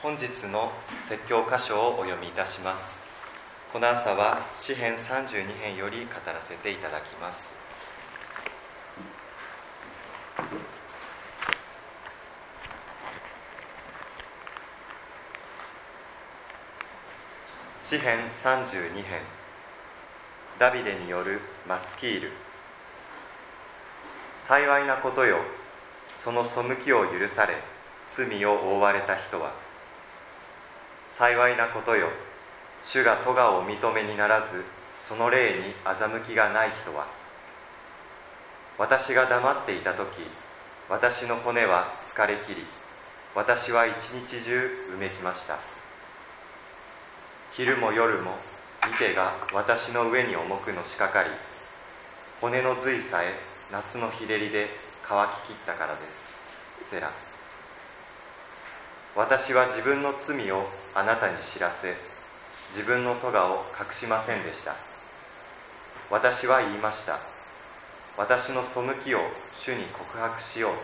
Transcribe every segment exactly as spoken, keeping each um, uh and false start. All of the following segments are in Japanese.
本日の説教箇所をお読みいたします。この朝は詩編さんじゅうに編より語らせていただきます。詩編さんじゅうに編、ダビデによるマスキール。幸いなことよ、その背きを許され罪を覆われた人は。幸いなことよ、主が咎をお認めにならずその霊に欺きがない人は。私が黙っていたとき、私の骨は疲れきり、私は一日中うめきました。昼も夜も見てが私の上に重くのしかかり、骨の髄さえ夏の日照りで乾ききったからです。セラ。私は自分の罪をあなたに知らせ、自分の咎を隠しませんでした。私は言いました。私の背きを主に告白しようと。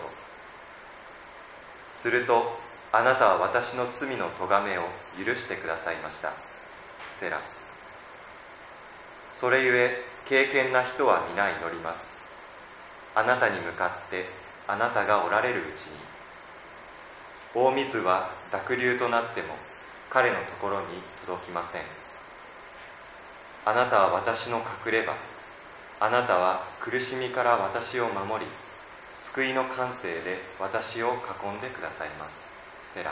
するとあなたは私の罪の咎めを許してくださいました。セラ。それゆえ敬虔な人は皆祈ります。あなたに向かってあなたがおられるうちに。大水は濁流となっても彼のところに届きません。あなたは私の隠れ場、あなたは苦しみから私を守り、救いの感性で私を囲んでくださいます。セラ。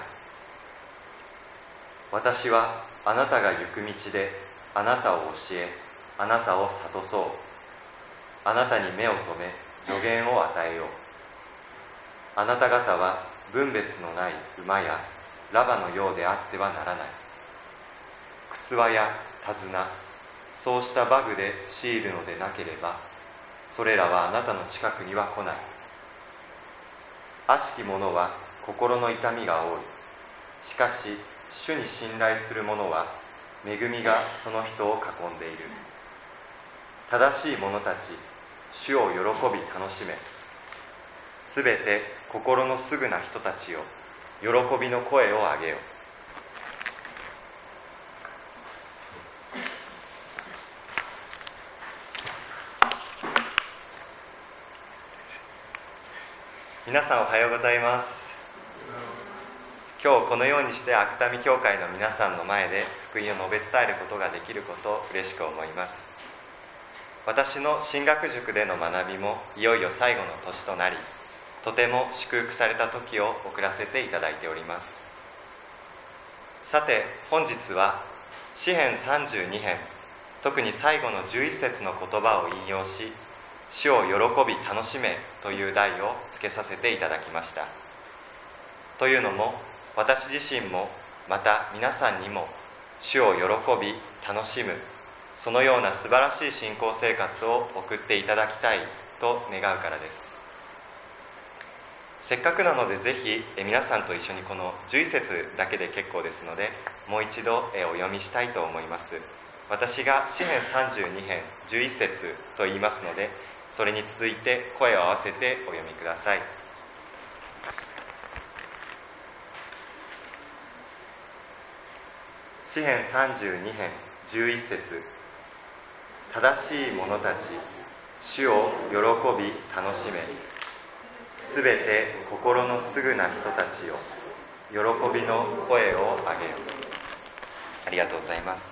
私はあなたが行く道であなたを教え、あなたを諭そう。あなたに目を留め助言を与えよう。あなた方は分別のない馬やラバのようであってはならない。靴輪や手綱、そうした馬具で強いるのでなければ、それらはあなたの近くには来ない。悪しき者は心の痛みが多い。しかし主に信頼する者は恵みがその人を囲んでいる。正しい者たち、主を喜び楽しめ。すべて心のすぐな人たちよ、喜びの声を上げよ。皆さんおはようございます。今日このようにして芥見教会の皆さんの前で福音を述べ伝えることができることを嬉しく思います。私の神学塾での学びもいよいよ最後の年となり、とても祝福された時を送らせていただいております。さて本日は詩編さんじゅうに編、特に最後のじゅういち節の言葉を引用し、主を喜び楽しめという題をつけさせていただきました。というのも、私自身もまた皆さんにも主を喜び楽しむ、そのような素晴らしい信仰生活を送っていただきたいと願うからです。せっかくなのでぜひ皆さんと一緒にこのじゅういち節だけで結構ですので、もう一度お読みしたいと思います。私が詩編さんじゅうに編じゅういち節と言いますので、それに続いて声を合わせてお読みください。詩編さんじゅうに編じゅういち節。正しい者たち、主を喜び楽しめ。すべて心のすぐな人たちよ、喜びの声を上げよ。ありがとうございます。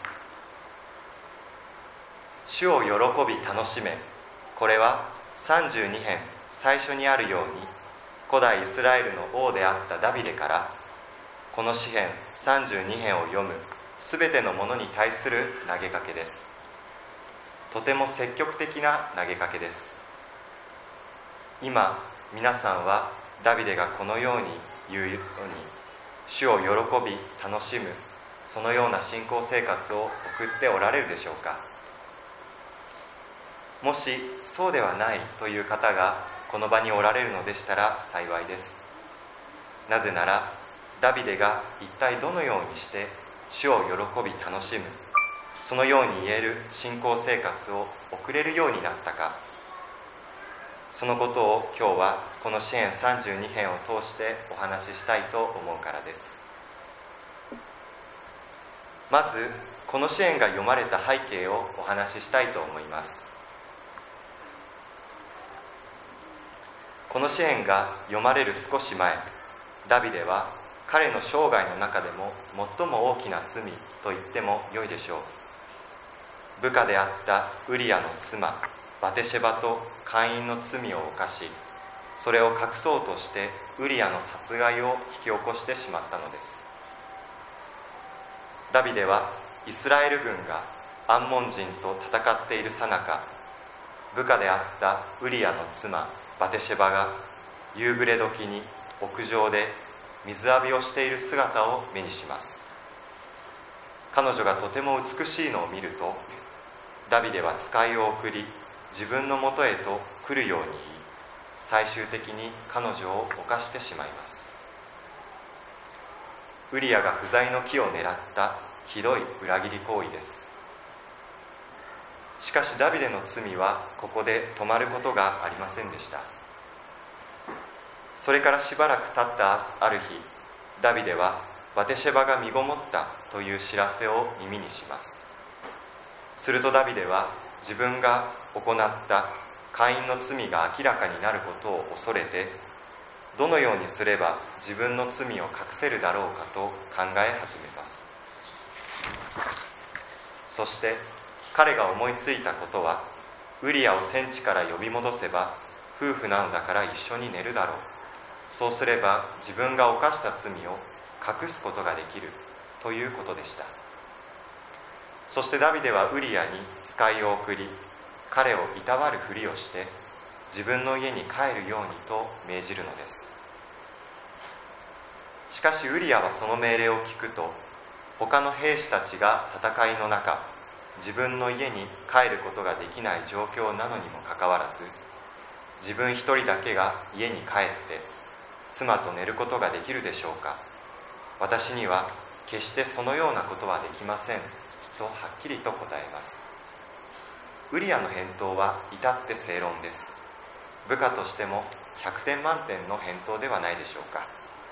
主を喜び楽しめ、これはさんじゅうに編最初にあるように、古代イスラエルの王であったダビデから、この詩編さんじゅうに編を読むすべてのものに対する投げかけです。とても積極的な投げかけです。今皆さんはダビデがこのように言うように、主を喜び楽しむ、そのような信仰生活を送っておられるでしょうか。もしそうではないという方がこの場におられるのでしたら幸いです。なぜならダビデが一体どのようにして主を喜び楽しむ、そのように言える信仰生活を送れるようになったか、そのことを今日はこの詩編さんじゅうに編を通してお話ししたいと思うからです。 まずこの詩篇が読まれた背景をお話ししたいと思います。この詩篇が読まれる少し前、ダビデは彼の生涯の中でも最も大きな罪と言ってもよいでしょう。部下であったウリアの妻バテシェバと姦淫の罪を犯し、それを隠そうとしてウリアの殺害を引き起こしてしまったのです。ダビデはイスラエル軍がアンモン人と戦っている最中、部下であったウリアの妻バテシェバが夕暮れ時に屋上で水浴びをしている姿を目にします。彼女がとても美しいのを見ると、ダビデは使いを送り、自分のもとへと来るように言い、最終的に彼女を犯してしまいます。ウリアが不在の木を狙ったひどい裏切り行為です。しかしダビデの罪はここで止まることがありませんでした。それからしばらく経ったある日、ダビデはバテシェバが身ごもったという知らせを耳にします。するとダビデは自分が行った姦淫の罪が明らかになることを恐れて、どのようにすれば自分の罪を隠せるだろうかと考え始めます。そして彼が思いついたことは、ウリアを戦地から呼び戻せば夫婦なのだから一緒に寝るだろう、そうすれば自分が犯した罪を隠すことができるということでした。そしてダビデはウリアに使いを送り、彼をいたわるふりをして自分の家に帰るようにと命じるのです。しかしウリアはその命令を聞くと、他の兵士たちが戦いの中、自分の家に帰ることができない状況なのにもかかわらず、自分一人だけが家に帰って妻と寝ることができるでしょうか。私には決してそのようなことはできませんとはっきりと答えます。ウリアの返答は至って正論です。部下としてもひゃくてん満点の返答ではないでしょうか。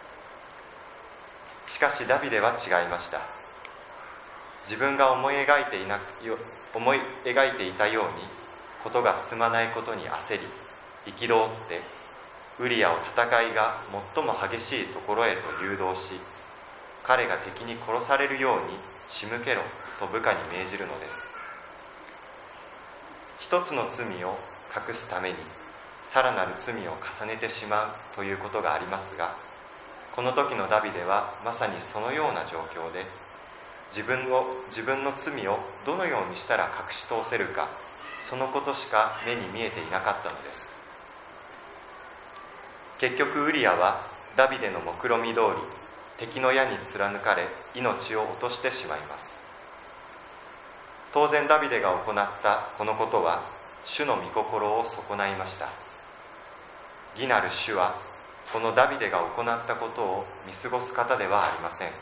しかしダビデは違いました。自分が思い描いていな思い描いていたようにことが進まないことに焦り、憤ってウリアを戦いが最も激しいところへと誘導し、彼が敵に殺されるように仕向けろと部下に命じるのです。一つの罪を隠すためにさらなる罪を重ねてしまうということがありますが、この時のダビデはまさにそのような状況で、自分を自分の罪をどのようにしたら隠し通せるか、そのことしか目に見えていなかったのです。結局ウリアはダビデの目論見通り、敵の矢に貫かれ命を落としてしまいます。当然ダビデが行ったこのことは主の御心を損ないました。義なる主はこのダビデが行ったことを見過ごす方ではありません。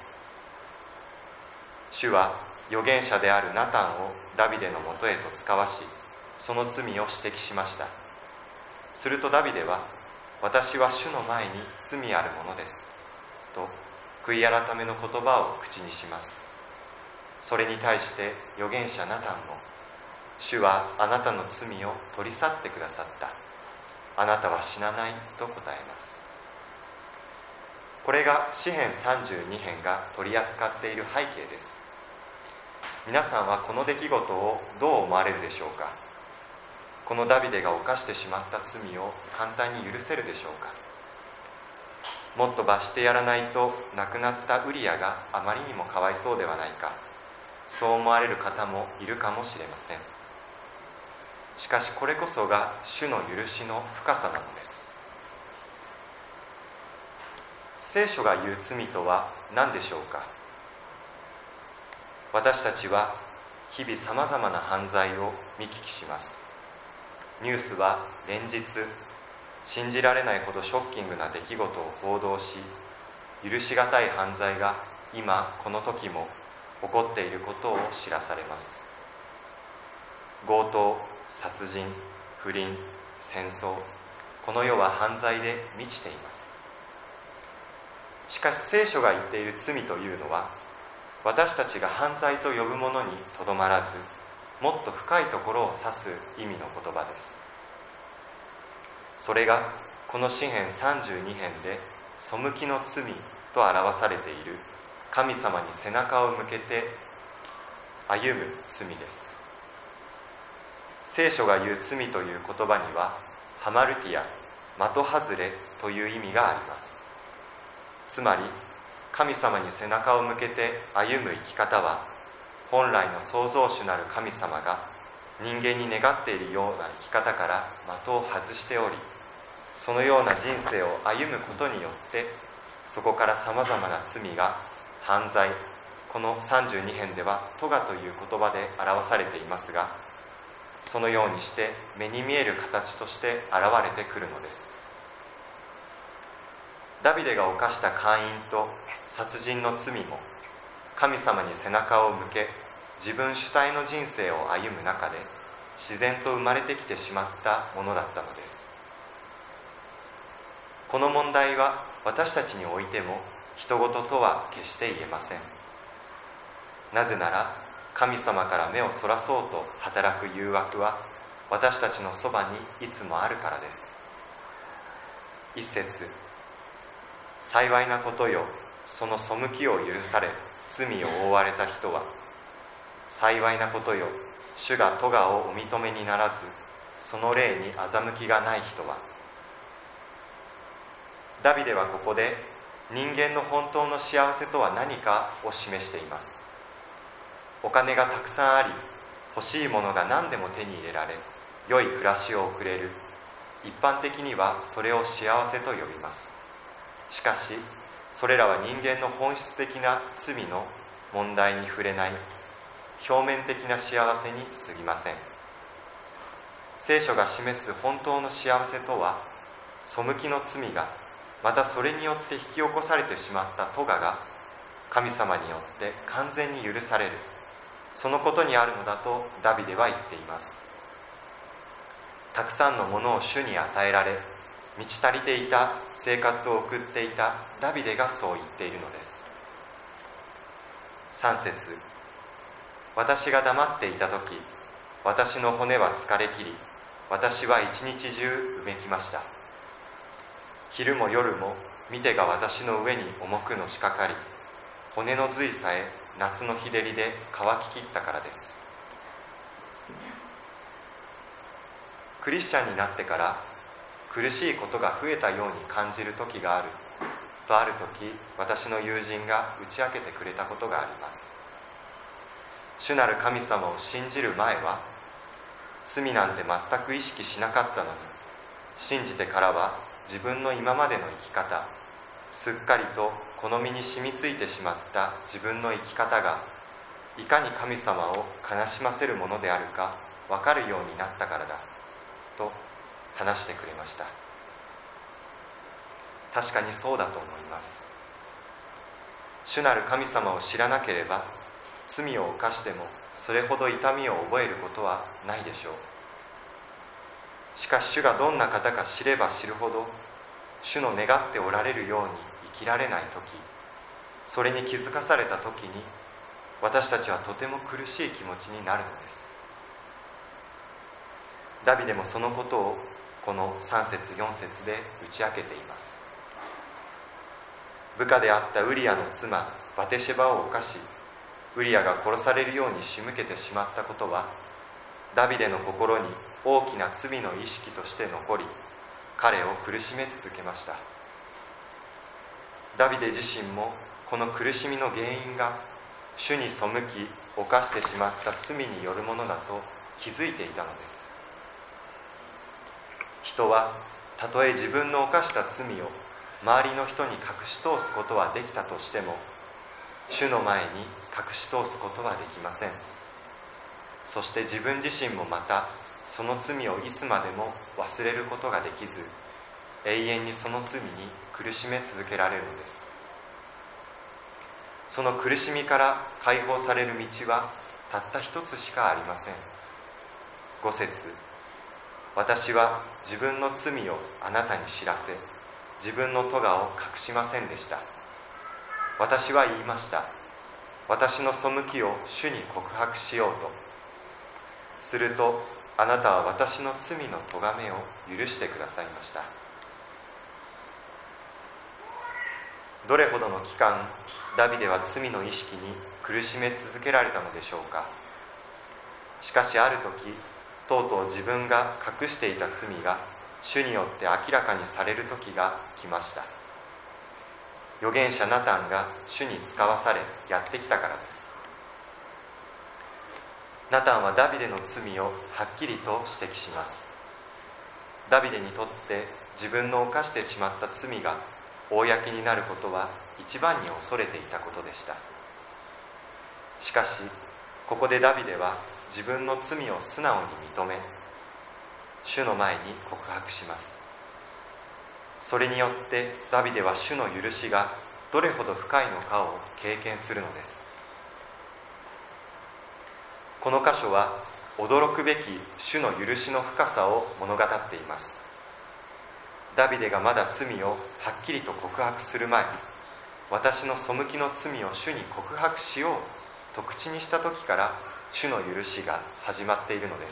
主は預言者であるナタンをダビデのもとへと使わし、その罪を指摘しました。するとダビデは、私は主の前に罪あるものですと悔い改めの言葉を口にします。それに対して預言者ナタンも、主はあなたの罪を取り去ってくださった、あなたは死なないと答えます。これが詩編さんじゅうに編が取り扱っている背景です。皆さんはこの出来事をどう思われるでしょうか。このダビデが犯してしまった罪を簡単に許せるでしょうか。もっと罰してやらないと亡くなったウリアがあまりにもかわいそうではないか、そう思われる方もいるかもしれません。しかしこれこそが主の許しの深さなのです。聖書が言う罪とは何でしょうか。私たちは日々さまざまな犯罪を見聞きします。ニュースは連日信じられないほどショッキングな出来事を報道し、許しがたい犯罪が今この時も起こっていることを知らされます。強盗、殺人、不倫、戦争、この世は犯罪で満ちています。しかし聖書が言っている罪というのは、 私たちが犯罪と呼ぶものにとどまらず、もっと深いところを指す意味の言葉です。それがこの詩編さんじゅうに編で背きの罪と表されている神様に背中を向けて歩む罪です。聖書が言う罪という言葉にはハマルティア、的外れという意味があります。つまり神様に背中を向けて歩む生き方は、本来の創造主なる神様が人間に願っているような生き方から的を外しており、そのような人生を歩むことによって、そこからさまざまな罪が犯罪、このさんじゅうに編ではトガという言葉で表されていますが、そのようにして目に見える形として現れてくるのです。ダビデが犯した姦淫と殺人の罪も、神様に背中を向け自分主体の人生を歩む中で自然と生まれてきてしまったものだったのです。この問題は私たちにおいても人事とは決して言えません。なぜなら神様から目をそらそうと働く誘惑は私たちのそばにいつもあるからです。一節、幸いなことよ、その背きを許され罪を負われた人は。幸いなことよ、主が咎をお認めにならずその霊に欺きがない人は。ダビデはここで人間の本当の幸せとは何かを示しています。お金がたくさんあり、欲しいものが何でも手に入れられ、良い暮らしを送れる。一般的にはそれを幸せと呼びます。しかしそれらは人間の本質的な罪の問題に触れない表面的な幸せに過ぎません。聖書が示す本当の幸せとは、背きの罪が、またそれによって引き起こされてしまった咎が神様によって完全に許される、そのことにあるのだとダビデは言っています。たくさんのものを主に与えられ、満ち足りていた生活を送っていたダビデがそう言っているのです。さん節、私が黙っていたとき、私の骨は疲れきり、私は一日中うめきました。昼も夜も見てが私の上に重くのしかかり、骨の髄さえ夏の日照りで乾ききったからです。クリスチャンになってから苦しいことが増えたように感じる時があると、ある時私の友人が打ち明けてくれたことがあります。主なる神様を信じる前は罪なんて全く意識しなかったのに、信じてからは自分の今までの生き方、すっかりとこの身に染みついてしまった自分の生き方がいかに神様を悲しませるものであるか分かるようになったからだと話してくれました。確かにそうだと思います。主なる神様を知らなければ、罪を犯してもそれほど痛みを覚えることはないでしょう。しかし主がどんな方か知れば知るほど、主の願っておられるように生きられないとき、それに気づかされたときに、私たちはとても苦しい気持ちになるのです。ダビデもそのことをこのさん節よん節で打ち明けています。部下であったウリアの妻バテシェバを犯し、ウリアが殺されるように仕向けてしまったことは、ダビデの心に大きな罪の意識として残り、彼を苦しめ続けました。ダビデ自身もこの苦しみの原因が主に背き犯してしまった罪によるものだと気づいていたのです。人はたとえ自分の犯した罪を周りの人に隠し通すことはできたとしても、主の前に隠し通すことはできません。そして自分自身もまたその罪をいつまでも忘れることができず、永遠にその罪に苦しめ続けられるのです。その苦しみから解放される道はたった一つしかありません。ご節、私は自分の罪をあなたに知らせ、自分の咎を隠しませんでした。私は言いました。 私の背きを主に告白しようとすると、あなたは私の罪の咎めを許してくださいました。どれほどの期間、ダビデは罪の意識に苦しめ続けられたのでしょうか。しかしある時、とうとう自分が隠していた罪が主によって明らかにされる時が来ました。預言者ナタンが主に使わされやってきたからです。ナタンはダビデの罪をはっきりと指摘します。ダビデにとって自分の犯してしまった罪が公になることは一番に恐れていたことでした。しかしここでダビデは自分の罪を素直に認め、主の前に告白します。それによってダビデは主の許しがどれほど深いのかを経験するのです。この箇所は驚くべき主の許しの深さを物語っています。ダビデがまだ罪をはっきりと告白する前に、私の背きの罪を主に告白しようと口にした時から主の許しが始まっているのです。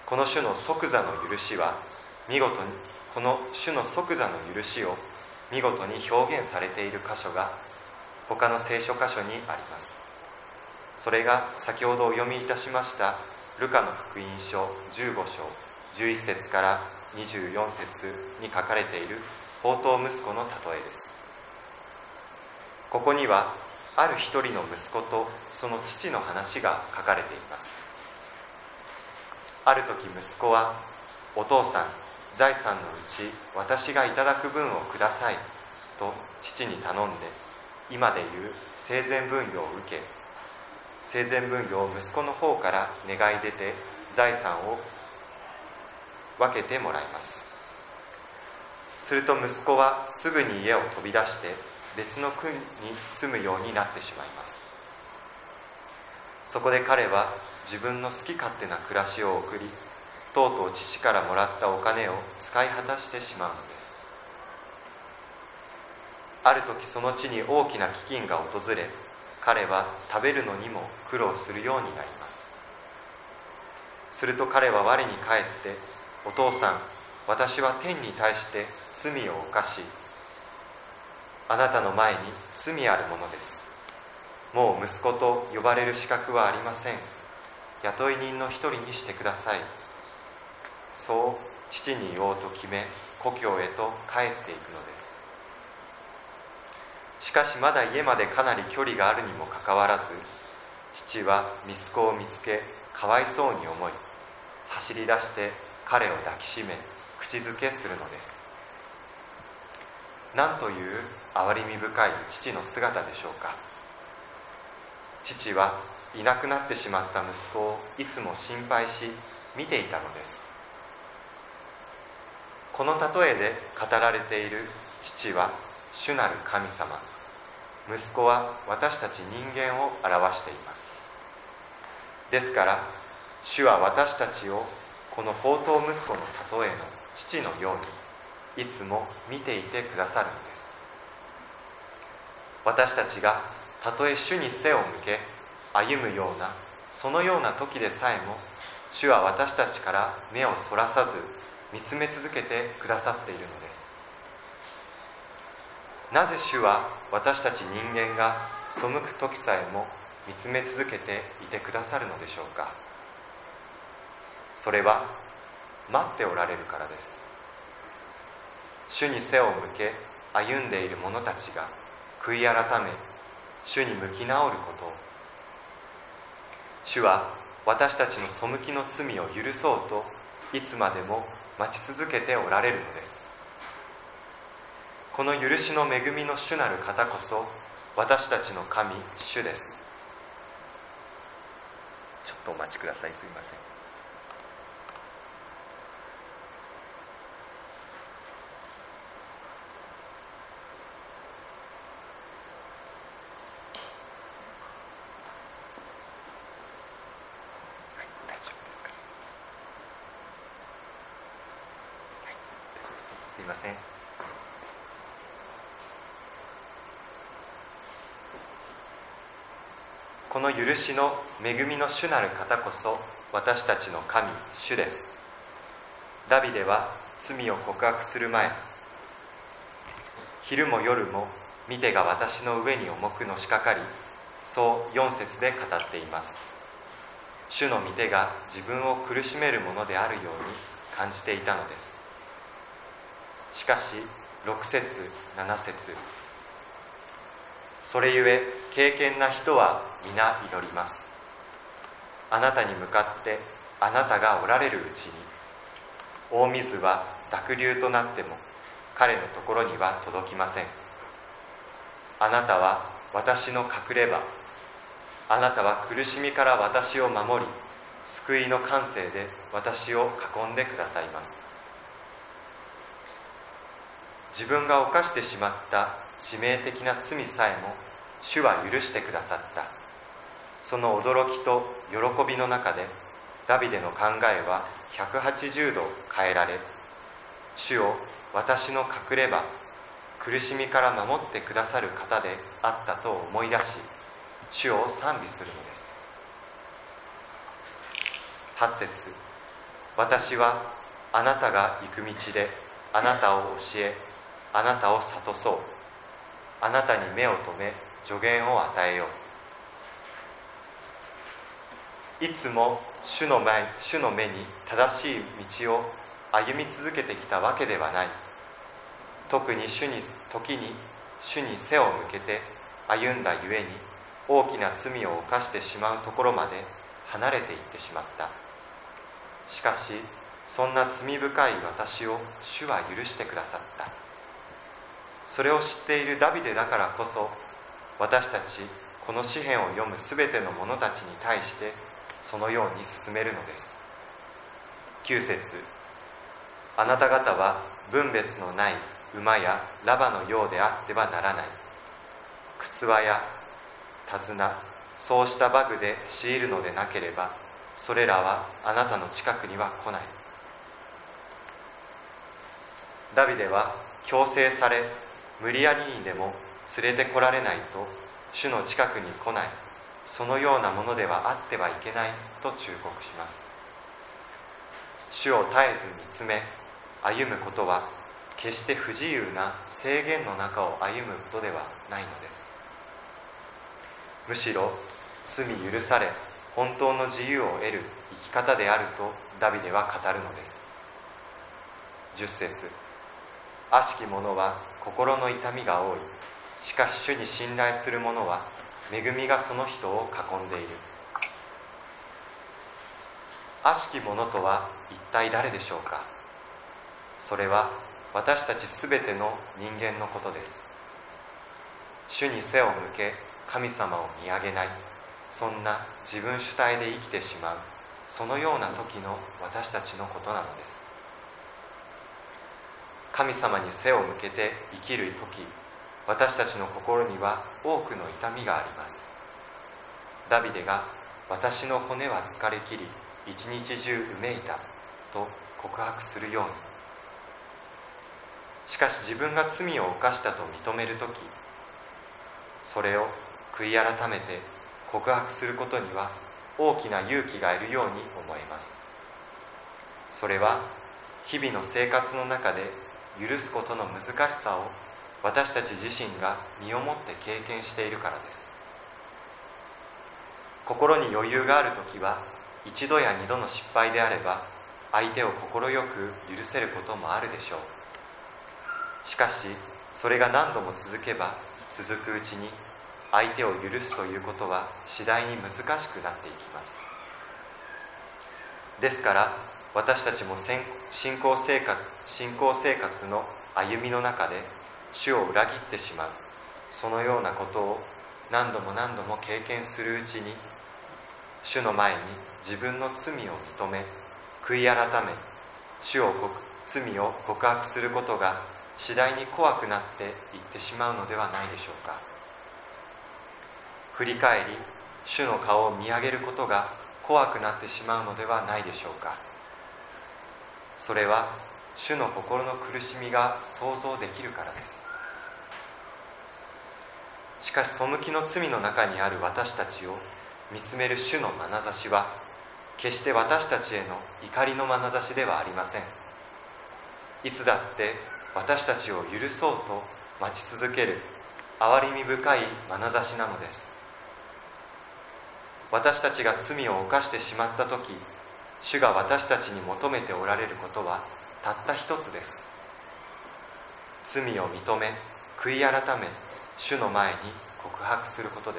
この主の即座の許しは見事にこの主の即座の許しを見事に表現されている箇所が他の聖書箇所にあります。それが先ほどお読みいたしましたルカの福音書じゅうご章じゅういち節からにじゅうよん節に書かれている放蕩息子の例えです。ここにはある一人の息子とその父の話が書かれています。ある時息子は、お父さん、財産のうち私がいただく分をくださいと父に頼んで、今でいう生前分与を受け、生前分与を息子の方から願い出て財産を分けてもらいます。すると息子はすぐに家を飛び出して別の国に住むようになってしまいます。そこで彼は自分の好き勝手な暮らしを送り、とうとう父からもらったお金を使い果たしてしまうのです。ある時その地に大きな飢饉が訪れ、彼は食べるのにも苦労するようになります。すると彼は我に返って、お父さん、私は天に対して罪を犯し、あなたの前に罪あるものです。もう息子と呼ばれる資格はありません。雇い人の一人にしてください。そう父に言おうと決め、故郷へと帰っていくのです。しかしまだ家までかなり距離があるにもかかわらず、父は息子を見つけ、かわいそうに思い、走り出して彼を抱きしめ、口づけするのです。なんという憐れみ深い父の姿でしょうか。父はいなくなってしまった息子をいつも心配し見ていたのです。この例えで語られている父は主なる神様、息子は私たち人間を表しています。ですから主は私たちをこの放蕩息子の例えの父のようにいつも見ていてくださるのです。私たちがたとえ主に背を向け歩むようなそのような時でさえも、主は私たちから目をそらさず見つめ続けてくださっているのです。なぜ主は私たち人間が背く時さえも見つめ続けていてくださるのでしょうか。それは待っておられるからです。主に背を向け歩んでいる者たちが悔い改め、主に向き直ることを。主は私たちの背きの罪を許そうといつまでも待ち続けておられるのです。この許しの恵みの主なる方こそ私たちの神、主です。ちょっとお待ちください。すみません。すいません。 この許しの恵みの主なる方こそ私たちの神、主です。ダビデは罪を告白する前、昼も夜も見てが私の上に重くのしかかり、そうよん節で語っています。主の御手が自分を苦しめるものであるように感じていたのです。しかしろく節なな節、それゆえ敬虔な人は皆祈ります。あなたに向かってあなたがおられるうちに、大水は濁流となっても彼のところには届きません。あなたは私の隠れ場、あなたは苦しみから私を守り、救いの感性で私を囲んでくださいます。自分が犯してしまった致命的な罪さえも主は許してくださった。その驚きと喜びの中でダビデの考えはひゃくはちじゅうど変えられ、主を私の隠れ場、苦しみから守ってくださる方であったと思い出し、主を賛美するのです。はち節、私はあなたが行く道であなたを教え、あなたを諭そう。あなたに目を留め助言を与えよう。いつも主の前、主の目に正しい道を歩み続けてきたわけではない。特に主に時に主に背を向けて歩んだゆえに、大きな罪を犯してしまうところまで離れていってしまった。しかしそんな罪深い私を主は許してくださった。それを知っているダビデだからこそ、私たちこの詩篇を読むすべての者たちに対してそのように進めるのです。きゅう節、あなた方は分別のない馬やラバのようであってはならない。靴輪や手綱、そうした馬具で強いるのでなければ、それらはあなたの近くには来ない。ダビデは強制され、無理やりにでも連れてこられないと主の近くに来ない、そのようなものではあってはいけないと忠告します。主を絶えず見つめ歩むことは、決して不自由な制限の中を歩むことではないのです。むしろ罪許され本当の自由を得る生き方であるとダビデは語るのです。じゅっ節、悪しき者は心の痛みが多い。しかし主に信頼する者は恵みがその人を囲んでいる。悪しき者とは一体誰でしょうか。それは私たちすべての人間のことです。主に背を向け神様を見上げない、そんな自分主体で生きてしまう、そのような時の私たちのことなのです。神様に背を向けて生きる時、私たちの心には多くの痛みがあります。ダビデが私の骨は疲れ切り一日中うめいたと告白するように、しかし自分が罪を犯したと認めるとき、それを悔い改めて告白することには大きな勇気がいるように思えます。それは日々の生活の中で許すことの難しさを私たち自身が身をもって経験しているからです。心に余裕があるときは一度や二度の失敗であれば相手を快く許せることもあるでしょう。しかしそれが何度も続けば続くうちに相手を許すということは次第に難しくなっていきます。ですから私たちも信仰生活、信仰生活の歩みの中で主を裏切ってしまう、そのようなことを何度も何度も経験するうちに、主の前に自分の罪を認め悔い改め、主を罪を告白することが次第に怖くなっていってしまうのではないでしょうか。振り返り主の顔を見上げることが怖くなってしまうのではないでしょうか。それは主の心の苦しみが想像できるからです。しかし背きの罪の中にある私たちを見つめる主の眼差しは決して私たちへの怒りの眼差しではありません。いつだって私たちを許そうと待ち続ける憐れみ深い眼差しなのです。私たちが罪を犯してしまったとき、主が私たちに求めておられることはたった一つです。罪を認め、悔い改め、主の前に告白することです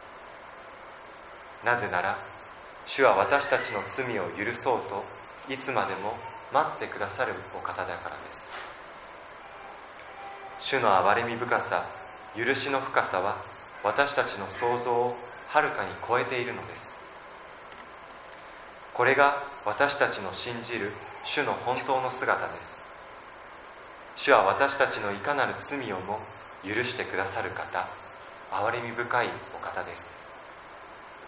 。なぜなら、主は私たちの罪を許そうといつまでも待ってくださるお方だからです。主の憐れみ深さ、許しの深さは私たちの想像をはるかに超えているのです。これが私たちの信じる主の本当の姿です。主は私たちのいかなる罪をも許してくださる方、憐れみ深いお方です。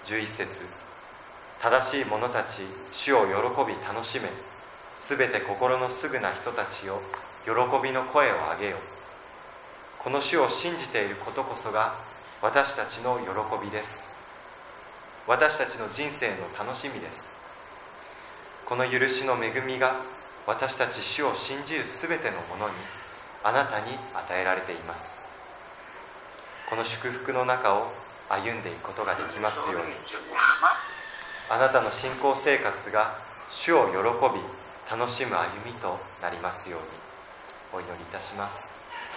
じゅういち節、正しい者たち、主を喜び楽しめ、すべて心のすぐな人たちよ、喜びの声を上げよ。この主を信じていることこそが私たちの喜びです。私たちの人生の楽しみです。この許しの恵みが私たち主を信じるすべてのものにあなたに与えられています。この祝福の中を歩んでいくことができますように、あなたの信仰生活が主を喜び楽しむ歩みとなりますようにお祈りいたします。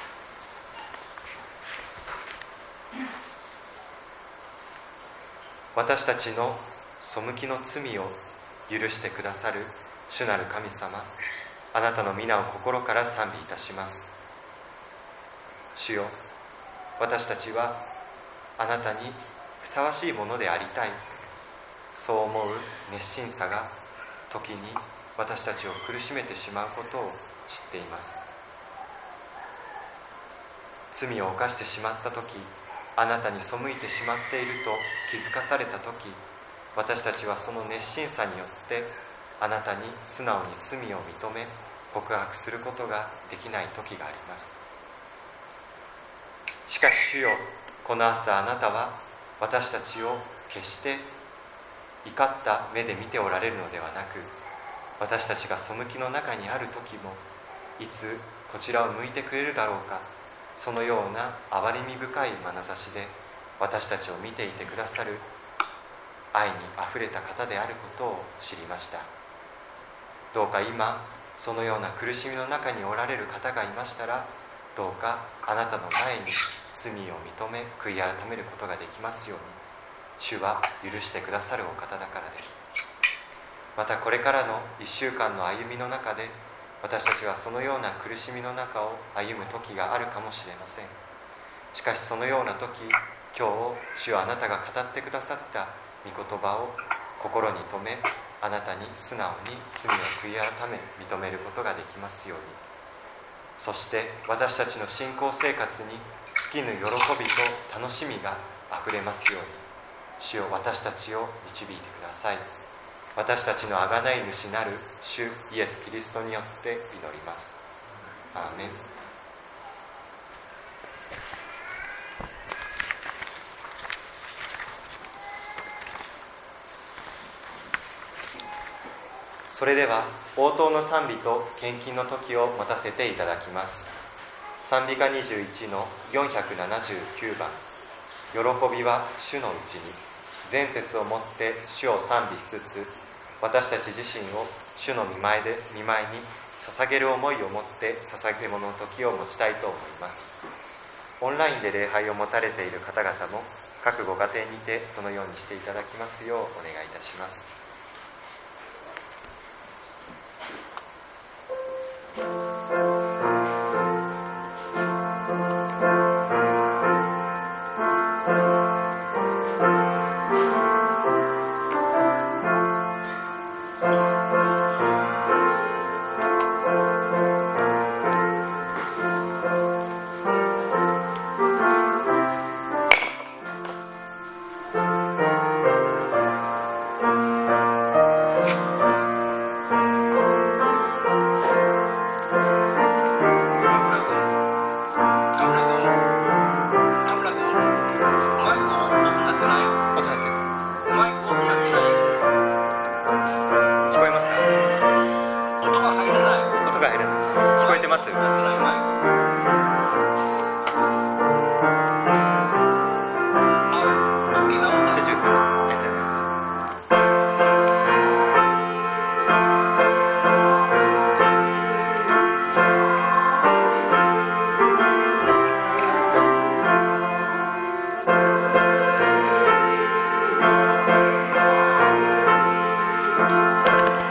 私たちの背きの罪を許してくださる主なる神様、あなたの皆を心から賛美いたします。主よ、私たちはあなたにふさわしいものでありたい、そう思う熱心さが時に私たちを苦しめてしまうことを知っています。罪を犯してしまった時、あなたに背いてしまっていると気づかされた時、私たちはその熱心さによってあなたに素直に罪を認め告白することができない時があります。しかし主よ、この朝あなたは私たちを決して怒った目で見ておられるのではなく、私たちが背きの中にある時もいつこちらを向いてくれるだろうか、そのような憐れみ深い眼差しで私たちを見ていてくださる愛にあふれた方であることを知りました。どうか今そのような苦しみの中におられる方がいましたら、どうかあなたの前に罪を認め悔い改めることができますように、主は許してくださるお方だからです。またこれからのいっしゅうかんの歩みの中で、私たちはそのような苦しみの中を歩む時があるかもしれません。しかしそのような時、今日主はあなたが語ってくださった御言葉を心に留め、あなたに素直に罪を悔い改め認めることができますように、そして私たちの信仰生活に尽きぬ喜びと楽しみがあふれますように、主よ、私たちを導いてください。私たちの贖い主なる主イエス・キリストによって祈ります。アーメン。それでは応答の賛美と献金の時を持たせていただきます。賛美歌にじゅういちのよんひゃくななじゅうきゅうばん、喜びは主のうちに、前節をもって主を賛美しつつ、私たち自身を主の御前で御前に捧げる思いを持って捧げ物の時を持ちたいと思います。オンラインで礼拝を持たれている方々も各ご家庭にてそのようにしていただきますようお願いいたします。